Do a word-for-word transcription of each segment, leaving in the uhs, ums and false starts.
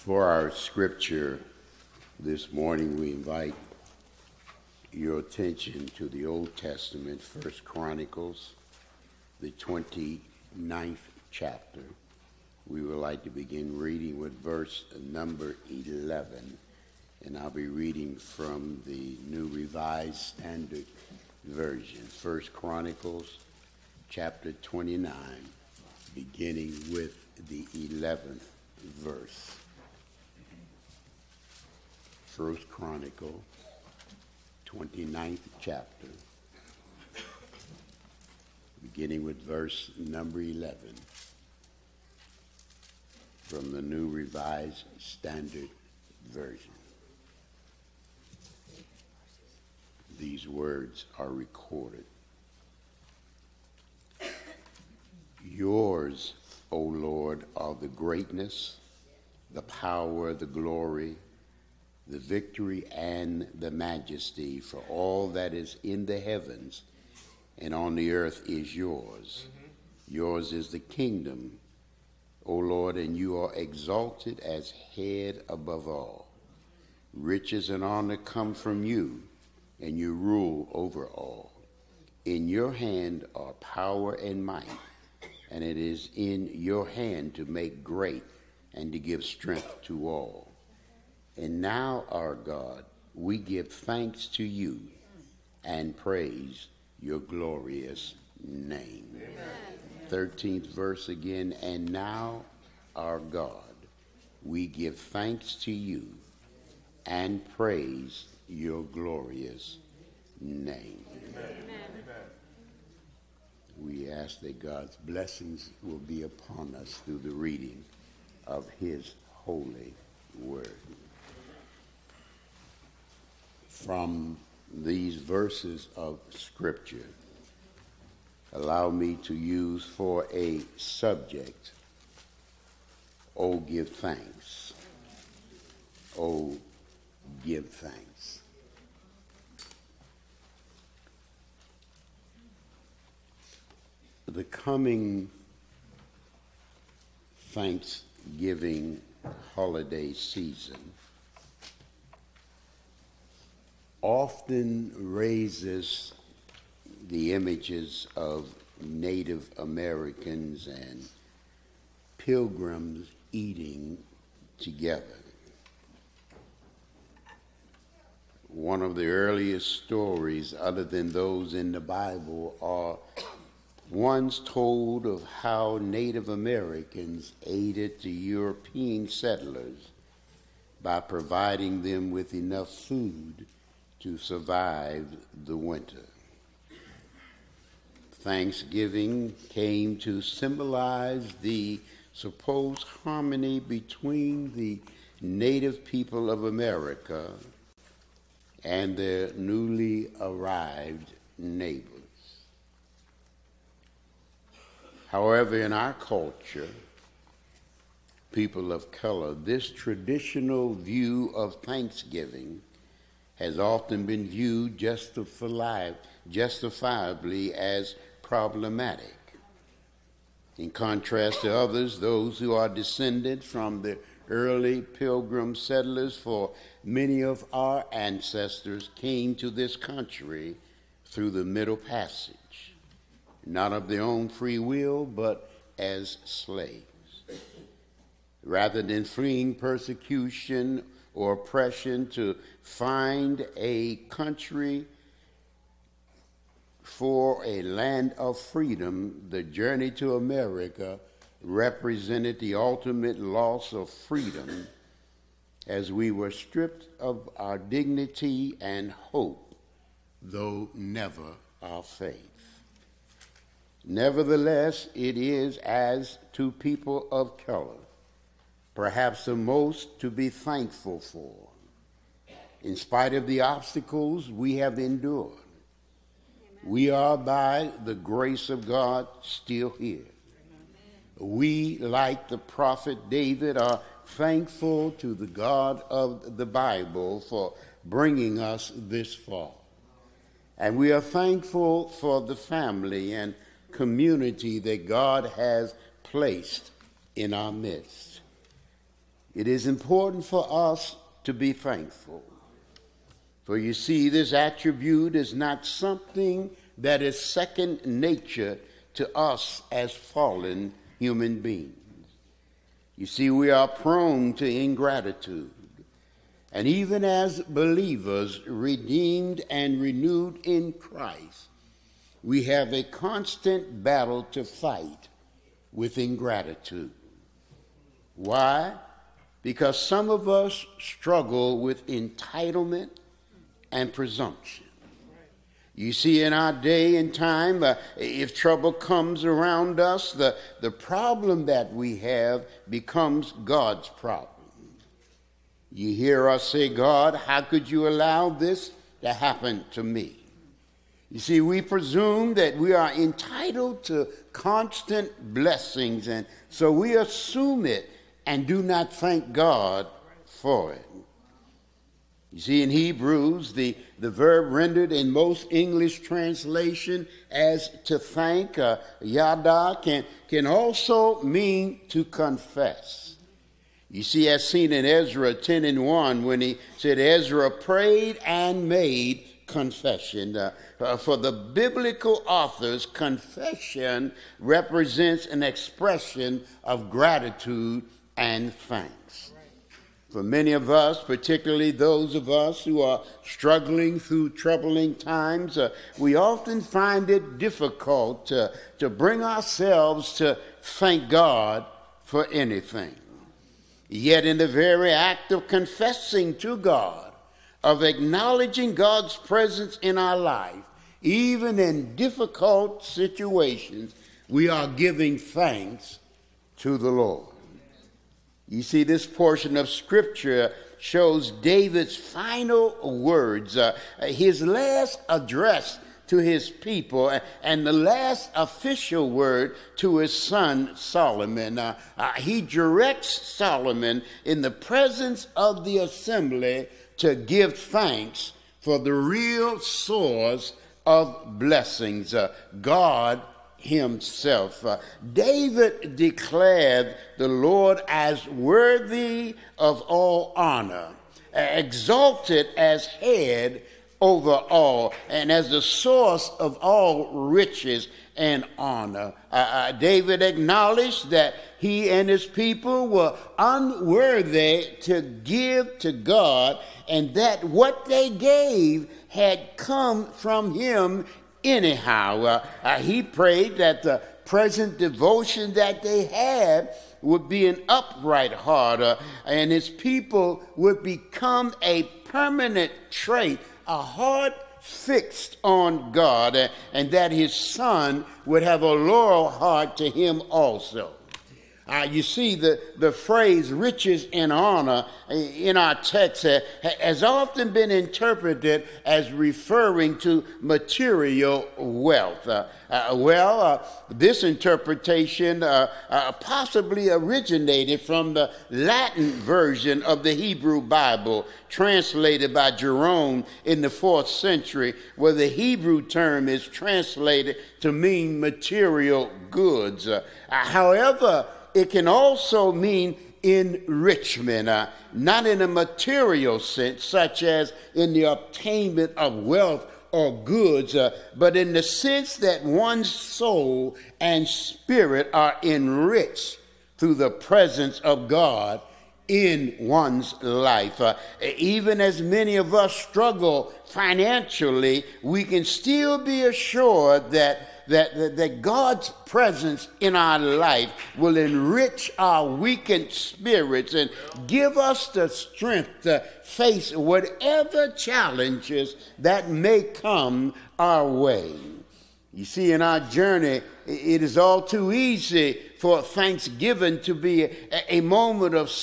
For our scripture this morning, we invite your attention to the Old Testament, First Chronicles, the twenty-ninth chapter. We would like to begin reading with verse number eleven, and I'll be reading from the New Revised Standard Version. First Chronicles, chapter twenty-nine, beginning with the eleventh verse. First Chronicle, twenty-ninth chapter, beginning with verse number eleven, from the New Revised Standard Version. These words are recorded. Yours, O Lord, are the greatness, the power, the glory, the victory, and the majesty, for all that is in the heavens and on the earth is yours. Mm-hmm. Yours is the kingdom, O Lord, and you are exalted as head above all. Riches and honor come from you, and you rule over all. In your hand are power and might, and it is in your hand to make great and to give strength to all. And now, our God, we give thanks to you and praise your glorious name. Amen. thirteenth verse again. And now, our God, we give thanks to you and praise your glorious name. Amen. Amen. We ask that God's blessings will be upon us through the reading of his holy word. From these verses of Scripture, allow me to use for a subject, oh, give thanks. Oh, give thanks. The coming Thanksgiving holiday season often raises the images of Native Americans and pilgrims eating together. One of the earliest stories, other than those in the Bible, are ones told of how Native Americans aided the European settlers by providing them with enough food to survive the winter. Thanksgiving came to symbolize the supposed harmony between the native people of America and their newly arrived neighbors. However, in our culture, people of color, this traditional view of Thanksgiving has often been viewed justifiably as problematic. In contrast to others, those who are descended from the early pilgrim settlers, for many of our ancestors came to this country through the Middle Passage, not of their own free will, but as slaves. Rather than fleeing persecution or oppression to find a country for a land of freedom, the journey to America represented the ultimate loss of freedom, as we were stripped of our dignity and hope, though never our faith. Nevertheless, it is, as to people of color, perhaps the most to be thankful for, in spite of the obstacles we have endured. Amen. We are, by the grace of God, still here. Amen. We, like the prophet David, are thankful to the God of the Bible for bringing us this far. And we are thankful for the family and community that God has placed in our midst. It is important for us to be thankful. For you see, this attribute is not something that is second nature to us as fallen human beings. You see, we are prone to ingratitude. And even as believers, redeemed and renewed in Christ, we have a constant battle to fight with ingratitude. Why? Because some of us struggle with entitlement and presumption. You see, in our day and time, uh, if trouble comes around us, the, the problem that we have becomes God's problem. You hear us say, God, how could you allow this to happen to me? You see, we presume that we are entitled to constant blessings, and so we assume it and do not thank God for it. You see, in Hebrews, the, the verb rendered in most English translation as to thank, uh, yada, can, can also mean to confess. You see, as seen in Ezra ten and one, when he said Ezra prayed and made confession. Uh, uh, for the biblical authors, confession represents an expression of gratitude and thanks. For many of us, particularly those of us who are struggling through troubling times, uh, we often find it difficult to, to bring ourselves to thank God for anything. Yet in the very act of confessing to God, of acknowledging God's presence in our life, even in difficult situations, we are giving thanks to the Lord. You see, this portion of Scripture shows David's final words, uh, his last address to his people, and the last official word to his son Solomon. Uh, uh, he directs Solomon in the presence of the assembly to give thanks for the real source of blessings, uh, God himself. Uh, David declared the Lord as worthy of all honor, exalted as head over all, and as the source of all riches and honor. Uh, uh, David acknowledged that he and his people were unworthy to give to God, and that what they gave had come from him anyhow. Uh, uh, he prayed that the present devotion that they had would be an upright heart, uh, and his people would become a permanent trait, a heart fixed on God, uh, and that his son would have a loyal heart to him also. Uh, you see, the, the phrase riches and honor in our text uh, has often been interpreted as referring to material wealth. Uh, uh, well, uh, this interpretation uh, uh, possibly originated from the Latin version of the Hebrew Bible, translated by Jerome in the fourth century, where the Hebrew term is translated to mean material goods. Uh, however, it can also mean enrichment, uh, not in a material sense, such as in the obtainment of wealth or goods, uh, but in the sense that one's soul and spirit are enriched through the presence of God in one's life. Uh, even as many of us struggle financially, we can still be assured that That, that, that God's presence in our life will enrich our weakened spirits and give us the strength to face whatever challenges that may come our way. You see, in our journey, it is all too easy for Thanksgiving to be a, a moment of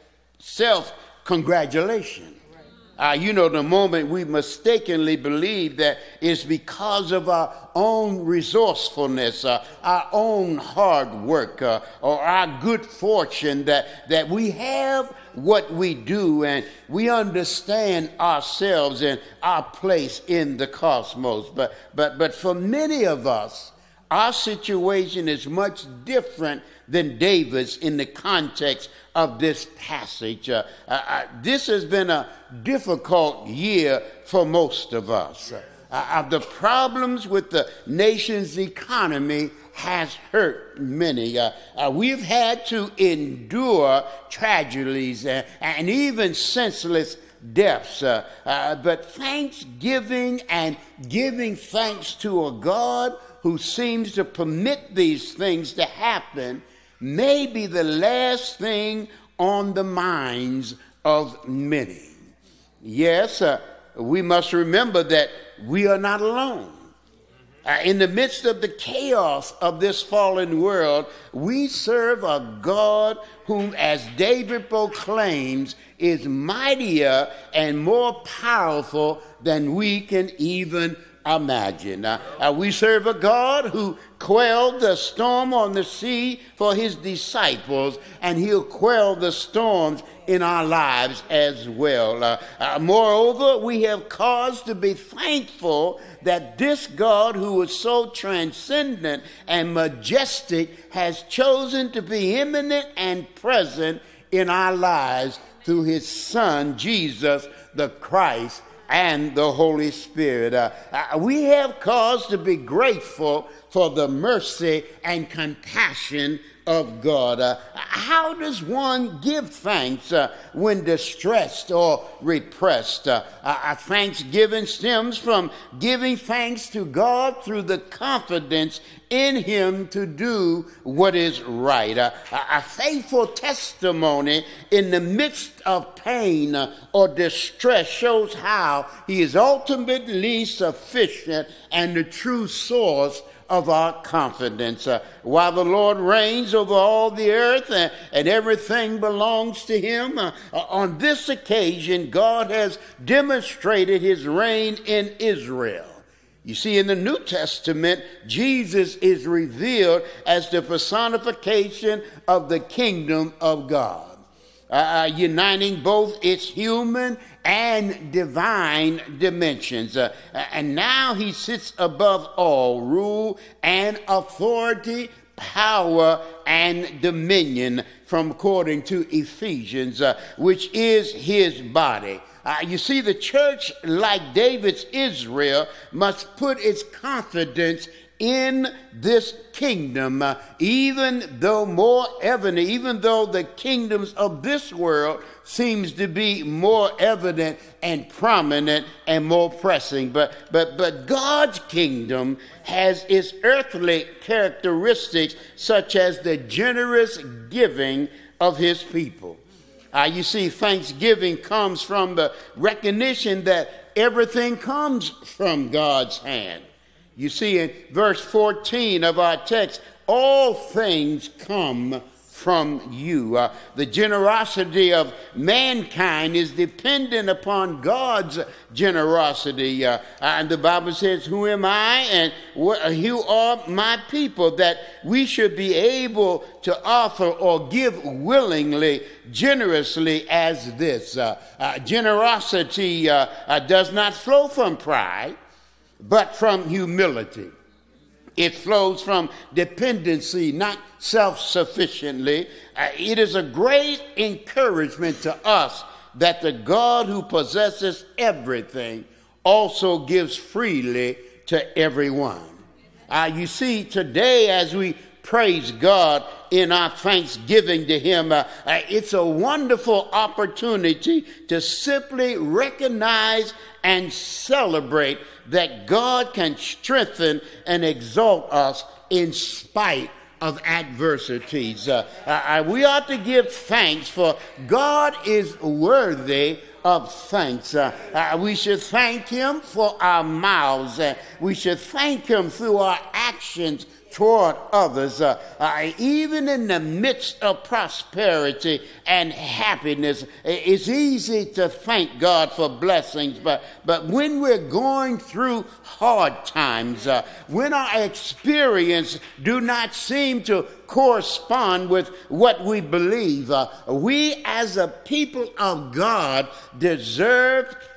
self-congratulation. Uh, you know, the moment we mistakenly believe that it's because of our own resourcefulness, uh, our own hard work, uh, or our good fortune that, that we have what we do, and we understand ourselves and our place in the cosmos. But, but, but for many of us, our situation is much different than David's in the context of this passage. Uh, uh, this has been a difficult year for most of us. Uh, uh, the problems with the nation's economy has hurt many. Uh, uh, we've had to endure tragedies uh, and even senseless deaths. Uh, uh, but thanksgiving and giving thanks to a God who seems to permit these things to happen may be the last thing on the minds of many. Yes, uh, we must remember that we are not alone. Uh, in the midst of the chaos of this fallen world, we serve a God whom, as David proclaims, is mightier and more powerful than we can even imagine. Uh, uh, we serve a God who quelled the storm on the sea for his disciples, and he'll quell the storms in our lives as well. Uh, uh, moreover, we have cause to be thankful that this God, who is so transcendent and majestic, has chosen to be immanent and present in our lives through his Son, Jesus the Christ, and the Holy Spirit. Uh, uh, we have cause to be grateful for the mercy and compassion of God. Uh, how does one give thanks uh, when distressed or repressed? Uh, uh, thanksgiving stems from giving thanks to God through the confidence in him to do what is right. Uh, a faithful testimony in the midst of pain uh, or distress shows how he is ultimately sufficient and the true source of our confidence. Uh, while the Lord reigns over all the earth and, and everything belongs to him, uh, on this occasion, God has demonstrated his reign in Israel. You see, in the New Testament, Jesus is revealed as the personification of the kingdom of God, uh, uniting both its human and divine dimensions. Uh, and now he sits above all rule and authority, power and dominion, from according to Ephesians, uh, which is his body. Uh, you see, the church, like David's Israel, must put its confidence in this kingdom, uh, even though more evident, even though the kingdoms of this world seems to be more evident and prominent and more pressing. But but but God's kingdom has its earthly characteristics, such as the generous giving of his people. Uh, you see, thanksgiving comes from the recognition that everything comes from God's hand. You see, in verse fourteen of our text, all things come from you. Uh, the generosity of mankind is dependent upon God's generosity. Uh, and the Bible says, who am I and wh- who are my people, that we should be able to offer or give willingly, generously as this. Uh, uh, generosity uh, uh, does not flow from pride, but from humility. It flows from dependency, not self-sufficiently. Uh, it is a great encouragement to us that the God who possesses everything also gives freely to everyone. Uh, you see, today as we praise God in our thanksgiving to him, uh, uh, it's a wonderful opportunity to simply recognize and celebrate that God can strengthen and exalt us in spite of adversities. Uh, uh, we ought to give thanks, for God is worthy of thanks. Uh, uh, we should thank him for our mouths. Uh, we should thank him through our actions toward others. Uh, uh, even in the midst of prosperity and happiness, it's easy to thank God for blessings, but, but when we're going through hard times, uh, when our experience do not seem to correspond with what we believe, uh, we as a people of God deserve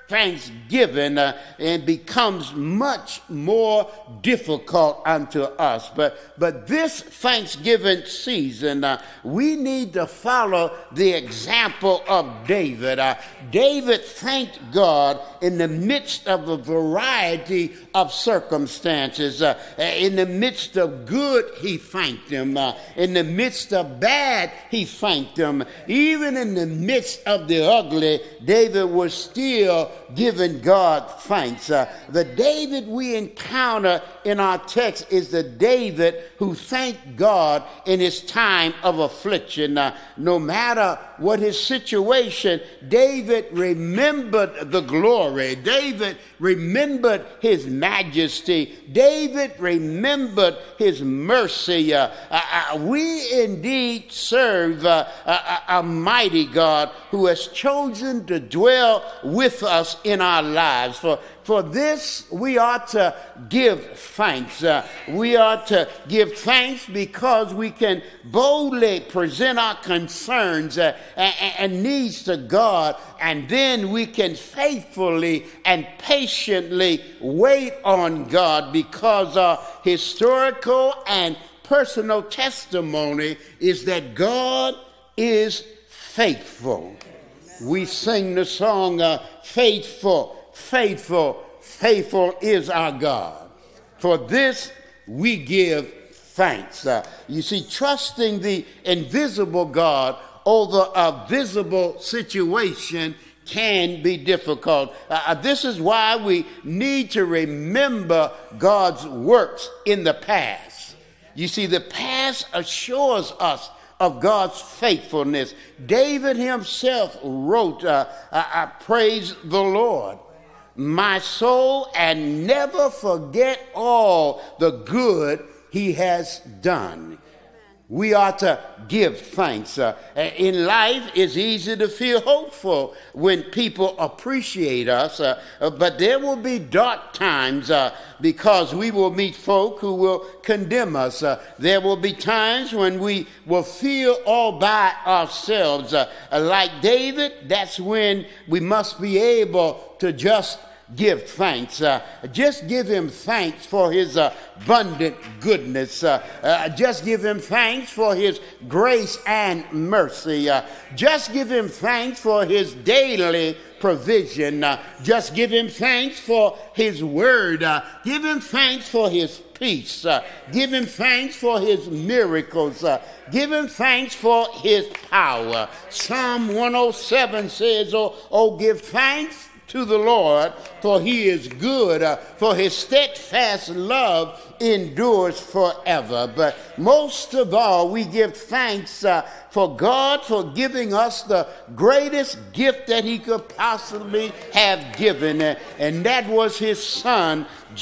thanksgiving uh, and becomes much more difficult unto us. But, but this Thanksgiving season, uh, we need to follow the example of David. Uh, David thanked God in the midst of a variety of circumstances. Uh, in the midst of good, he thanked him. Uh, in the midst of bad, he thanked him. Even in the midst of the ugly, David was still giving God thanks. Uh, the David we encounter in our text is the David who thanked God in his time of affliction. Uh, no matter what his situation, David remembered the glory. David remembered his majesty. David remembered his mercy. Uh, uh, uh, we indeed serve uh, a, a mighty God who has chosen to dwell with us in our lives. For For this, we ought to give thanks. Uh, we ought to give thanks because we can boldly present our concerns uh, and, and needs to God, and then we can faithfully and patiently wait on God because our historical and personal testimony is that God is faithful. We sing the song, uh, Faithful. Faithful, faithful is our God. For this we give thanks. Uh, you see, trusting the invisible God over a visible situation can be difficult. Uh, this is why we need to remember God's works in the past. You see, the past assures us of God's faithfulness. David himself wrote, uh, I, I praise the Lord, my soul, and never forget all the good he has done. We ought to give thanks. Uh, in life, it's easy to feel hopeful when people appreciate us, uh, uh, but there will be dark times uh, because we will meet folk who will condemn us. Uh, there will be times when we will feel all by ourselves. Uh, like David, that's when we must be able to just give thanks. Uh, just give him thanks for his uh, abundant goodness. Uh, uh, just give him thanks for his grace and mercy. Uh, just give him thanks for his daily provision. Uh, just give him thanks for his word. Uh, give him thanks for his peace. Uh, give him thanks for his miracles. Uh, give him thanks for his power. Psalm one oh seven says, oh, oh give thanks to the Lord, for he is good, uh, for his steadfast love endures forever. But most of all, we give thanks uh, for God for giving us the greatest gift that he could possibly have given, uh, and that was his son,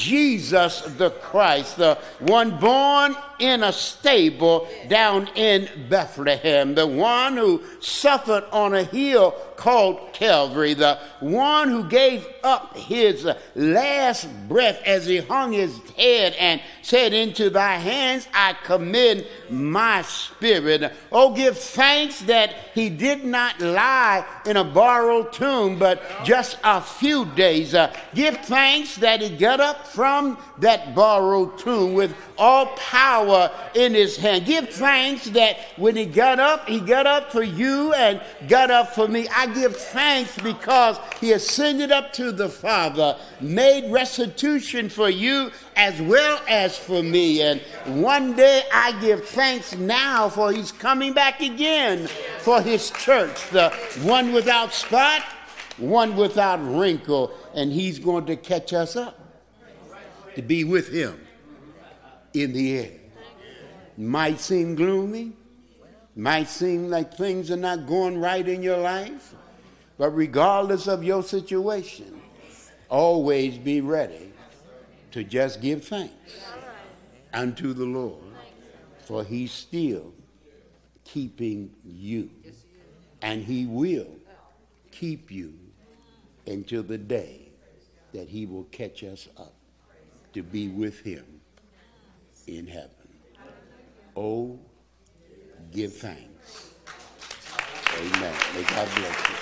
Jesus the Christ, the one born in a stable down in Bethlehem, the one who suffered on a hill called Calvary, the one who gave up his last breath as he hung his head and said, into thy hands I commend my spirit. Oh, give thanks that he did not lie in a borrowed tomb, but just a few days. Uh, give thanks that he got up from that borrowed tomb with all power in his hand. Give thanks that when he got up, he got up for you and got up for me. I give thanks because he ascended up to the Father, made restitution for you as well as for me. And one day I give thanks now for he's coming back again for his church, the one without spot, one without wrinkle, and he's going to catch us up to be with him in the air. Might seem gloomy, might seem like things are not going right in your life, but regardless of your situation, always be ready to just give thanks unto the Lord, for he's still keeping you, and he will keep you until the day that he will catch us up to be with him in heaven. Oh, give thanks. Amen. May God bless you.